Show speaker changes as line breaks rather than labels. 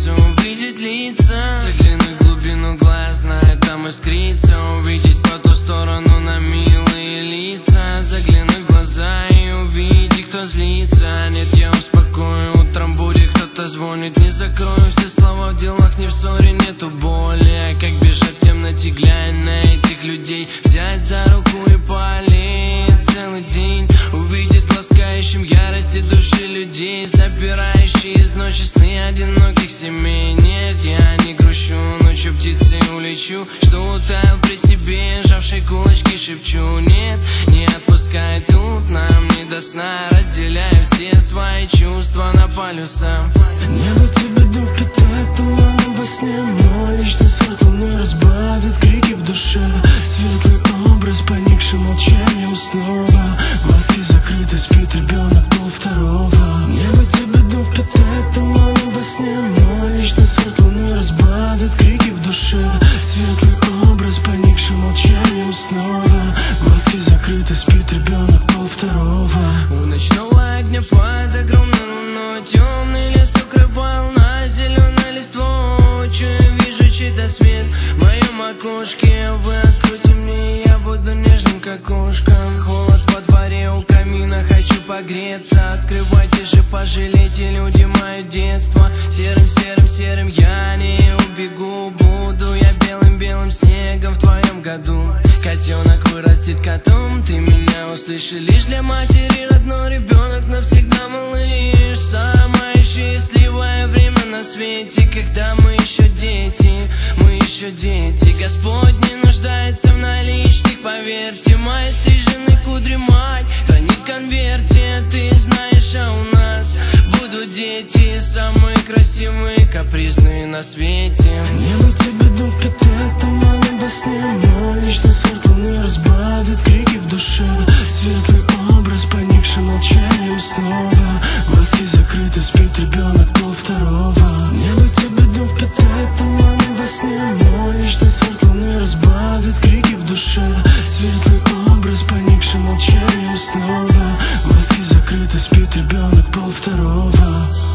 столицу, увидеть лица. Заглянуть в глубину глаз, знает, там искрится. Увидеть по ту сторону на милые лица. Заглянуть в глаза и увидеть, кто злится. Нет, я успокою, утром будет кто-то звонит. Не закрою все слова в делах, не в ссоре, нету боли. А как бежать в темноте, глянь на этих людей. Взять за руку и полеть целый день. Увидеть ласкающим ярости души людей, запирающие из ночи сны одиноких семей. Нет, я не грущу, ночью птицей улечу, что утаял при себе, сжавшей кулачки шепчу. Нет, не отпускай, тут нам не до сна, разделяя все свои чувства на полюса.
Небо тебе дом впитает туманом во сне. Мой личный сорт луны разбавит крики в душе. Светлый образ, поникший молчанием снова. Глазки закрыты, спит ребенок полвторого. Небо тебе дом впитает туманом во сне. Мой личный сорт луны разбавит крики в душе. Светлый образ, поникший молчанием снова. Глазки закрыты, спит ребенок полвторого.
У ночного огня под огромной луной темный лес укрывал на зеленой листвой. Чую, вижу чей-то свет в моем окошке. Вы откройте мне, я буду нежным, как кошка. Холод во дворе у камина, хочу погреться. Открывайте же, пожалейте, люди, мое детство. Серым, серым, серым я не убегу. Буду я белым-белым снегом в твоем году. Котенок вырастет котом, ты меня услышишь. Лишь для матери родной ребенок навсегда малыш. Самое счастливое время на свете, когда мы еще дети, мы еще дети. Господь не нуждается в наличных, поверьте. Мои стрижены кудри мать хранит в конверте. Ты знаешь, а у нас будут дети, самые красивые, капризные на свете.
Небо тебе дом впитает туманом во сне. Мой личный сорт луны разбавит крики в душе. Светлый образ, поникший молчанием снова. Глазки закрыты, спит ребенок полвторого. Небо тебе дом впитает туманом во сне. Мой личный сорт луны разбавит крики в душе. Светлый образ, поникший молчанием снова. Глазки закрыты, спит ребенок полвторого.